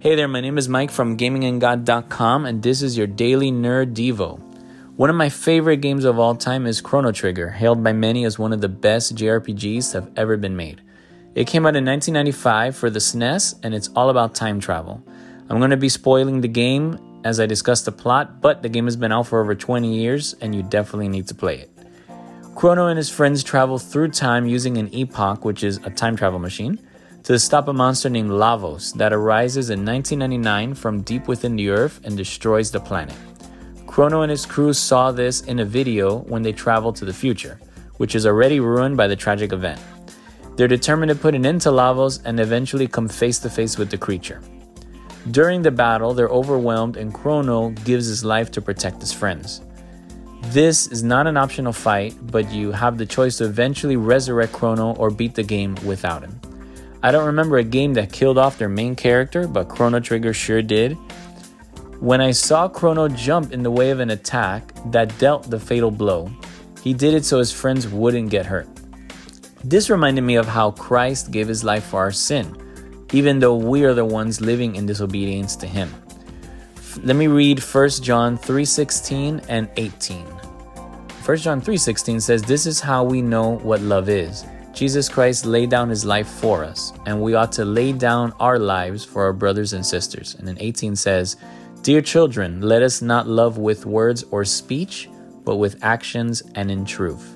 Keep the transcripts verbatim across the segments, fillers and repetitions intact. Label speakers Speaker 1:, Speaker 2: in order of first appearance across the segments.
Speaker 1: Hey there, my name is Mike from gaming and god dot com, and this is your Daily Nerd Devo. One of my favorite games of all time is Chrono Trigger, hailed by many as one of the best J R P Gs that have ever been made. It came out in nineteen ninety-five for the S N E S, and it's all about time travel. I'm going to be spoiling the game as I discuss the plot, but the game has been out for over twenty years, and you definitely need to play it. Chrono and his friends travel through time using an epoch, which is a time travel machine, to stop a monster named Lavos that arises in nineteen ninety-nine from deep within the earth and destroys the planet. Chrono and his crew saw this in a video when they traveled to the future, which is already ruined by the tragic event. They're determined to put an end to Lavos and eventually come face to face with the creature. During the battle, they're overwhelmed and Chrono gives his life to protect his friends. This is not an optional fight, but you have the choice to eventually resurrect Chrono or beat the game without him. I don't remember a game that killed off their main character, but Chrono Trigger sure did. When I saw Chrono jump in the way of an attack that dealt the fatal blow, he did it so his friends wouldn't get hurt. This reminded me of how Christ gave his life for our sin, even though we are the ones living in disobedience to him. Let me read First John three sixteen and eighteen. First John three sixteen says, "This is how we know what love is. Jesus Christ laid down his life for us, and we ought to lay down our lives for our brothers and sisters." And then eighteen says, "Dear children, let us not love with words or speech, but with actions and in truth."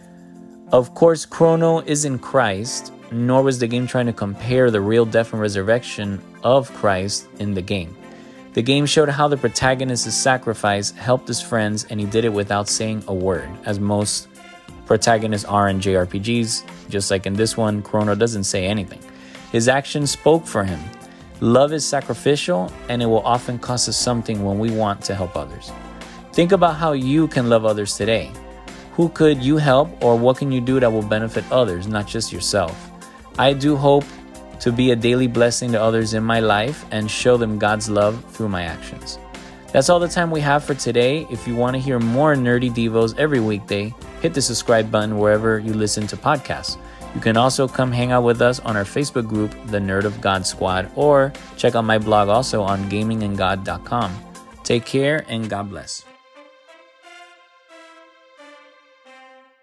Speaker 1: Of course, Chrono isn't Christ, nor was the game trying to compare the real death and resurrection of Christ in the game. The game showed how the protagonist's sacrifice helped his friends, and he did it without saying a word, as most protagonists are in J R P Gs. Just like in this one, Chrono doesn't say anything. His actions spoke for him. Love is sacrificial, and it will often cost us something when we want to help others. Think about how you can love others today. Who could you help, or what can you do that will benefit others, not just yourself? I do hope to be a daily blessing to others in my life and show them God's love through my actions. That's all the time we have for today. If you want to hear more nerdy devos every weekday, hit the subscribe button wherever you listen to podcasts. You can also come hang out with us on our Facebook group, The Nerd of God Squad, or check out my blog also on gaming and god dot com. Take care and God bless.